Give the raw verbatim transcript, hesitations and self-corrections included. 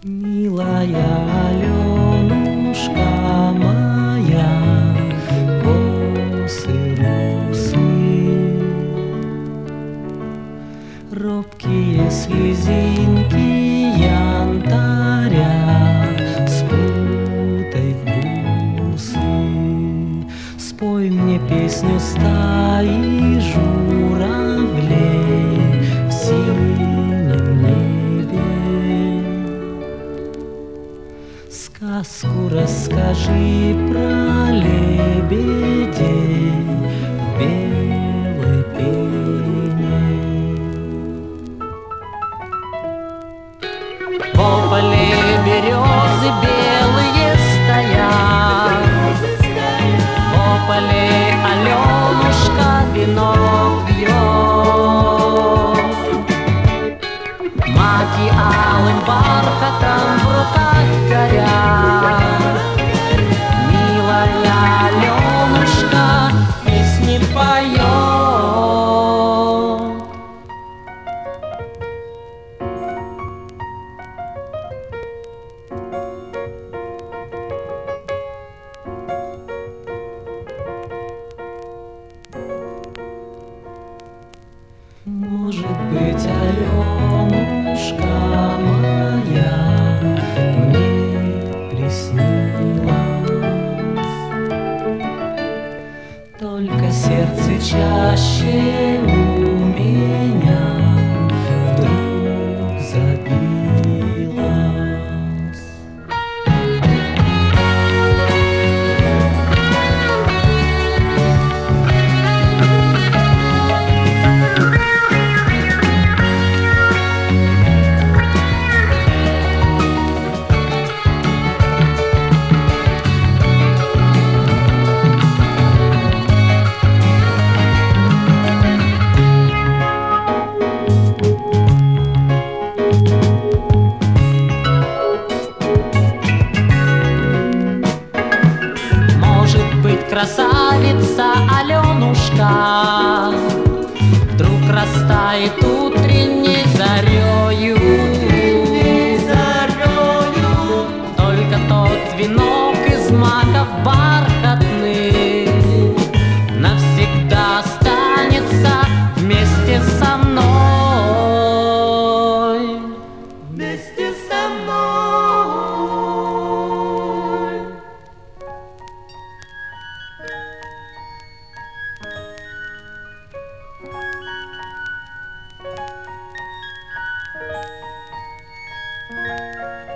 Милая Аленушка моя, косы русые, робкие слезинки янтаря спутай в бусы. Спой мне песню стаи журавлей в синем небе. Сказку расскажи про лебедей в белой пене. В поле березы белые стоят, в поле Аленушка вино пьет. Маки алым бархатом в руках горят, милая Аленушка песни поет. Может быть, Аленушка моя мне приснилась, только сердце чаще у меня вдруг забилось. Красавица Аленушка вдруг растает утренней зарею, зарею. Только тот венок из маков бархатных навсегда останется вместе со мной, вместе со мной. Thank you.